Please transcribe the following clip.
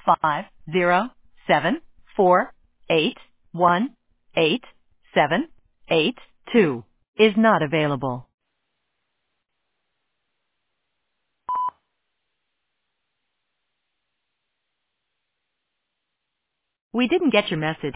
50748187882 is not available. We didn't get your message.